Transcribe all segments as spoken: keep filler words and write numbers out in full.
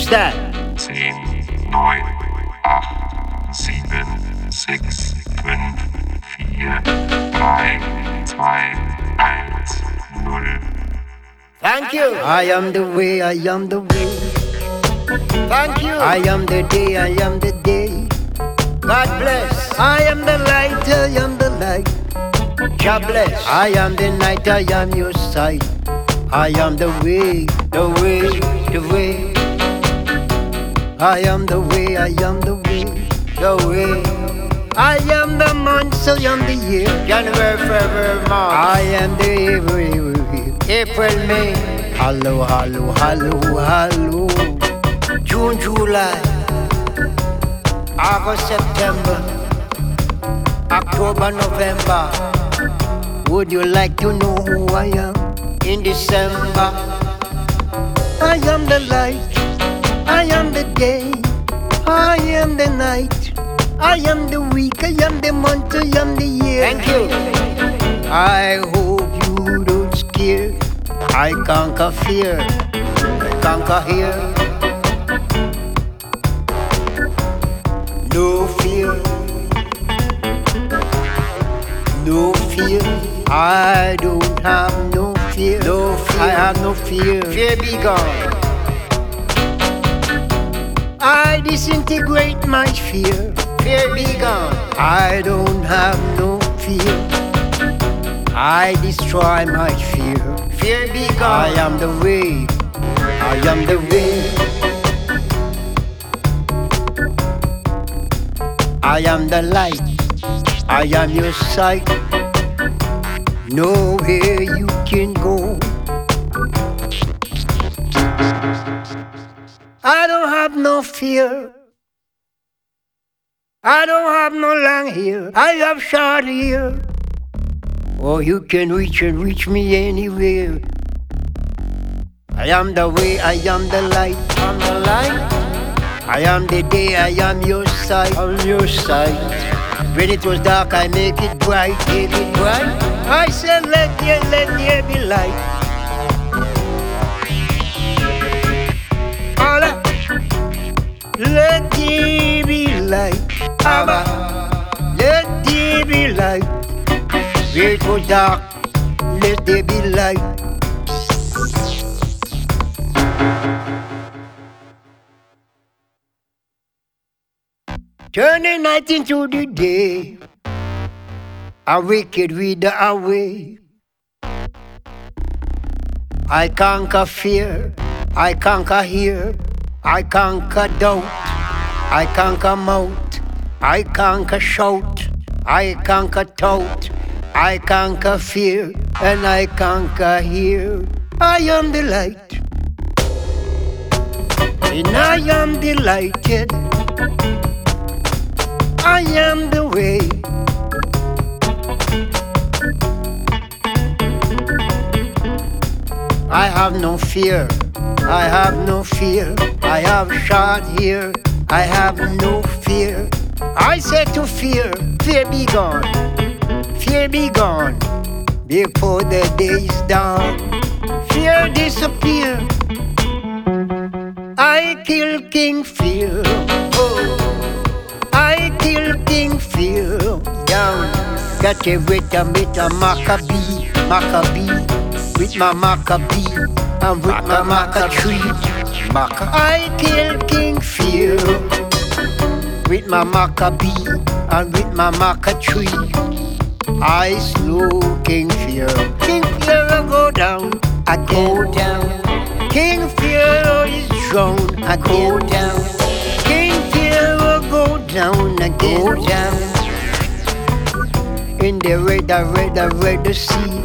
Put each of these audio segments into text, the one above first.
Who's that? zehn, neun, acht, sieben, sechs, fünf, vier, drei, zwei, eins, null. Thank you. I am the way, I am the way. Thank you. I am the day, I am the day. God bless. I am the light, I am the light. God bless. I am the night, I am your sight. I am the way, the way, the way. I am the way, I am the way, the way. I am the month, I am the year. January, February, March. I am the every April, May. Hello, hello, hello, hello. June, July. August, September. October, November. Would you like to know who I am in December? I am the light, I am the day, I am the night, I am the week, I am the month, I am the year. Thank you. I hope you don't scare. I conquer fear, I conquer here. No fear, no fear. I don't have no fear, no fear. I have no fear. Fear be gone. I disintegrate my fear. Fear be gone. I don't have no fear. I destroy my fear. Fear be gone. I am the way. I am the way. I am the light. I am your sight. Nowhere you can go. I don't have no fear. I don't have no long hair. I have short hair. Oh, you can reach and reach me anywhere. I am the way, I am the light. I'm the light. I am the day, I am your sight. I'm your sight. When it was dark, I make it bright, make it bright. I said, let there, let there be light. Allah, let there be light. Abba, let there be light. When it was dark, let there be light. Turn the night into the day. A wicked reader away. I conquer fear. I conquer here. I conquer doubt. I conquer mouth. I conquer shout. I conquer tout. I conquer fear. And I conquer here. I am the light. And I am delighted. I am the way. I have no fear. I have no fear. I have short hair. I have no fear. I said to fear, fear be gone. Fear be gone before the day is done. Fear disappear. I kill King Fear. Oh. I kill King Fear down. Got it with a with a Maccabee, Maccabee, with my Maccabee and with my Maca tree. Maca. I kill King Fear with my Maccabee and with my Maca tree. I slew King Fear. King Fear I go down, I go down. King Fear is drowned, I go down. King Fear will go down again. Go down in the red, red, red sea.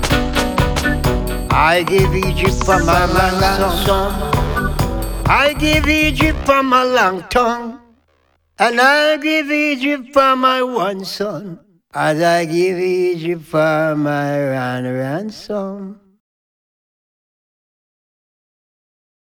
I give Egypt for my ransom. I give Egypt for my long tongue. And I give Egypt for my one son. As I give Egypt for my ransom.